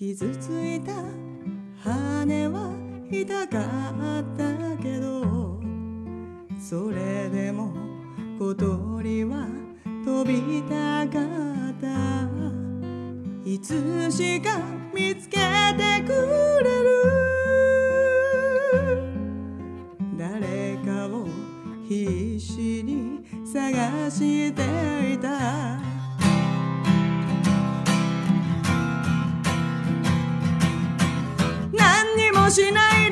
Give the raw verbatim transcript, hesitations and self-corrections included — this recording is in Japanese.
傷ついた羽は痛かったけど、それでも小鳥は飛びたかった。いつしか見つけてくれる誰かを必死に探していた。何にもしない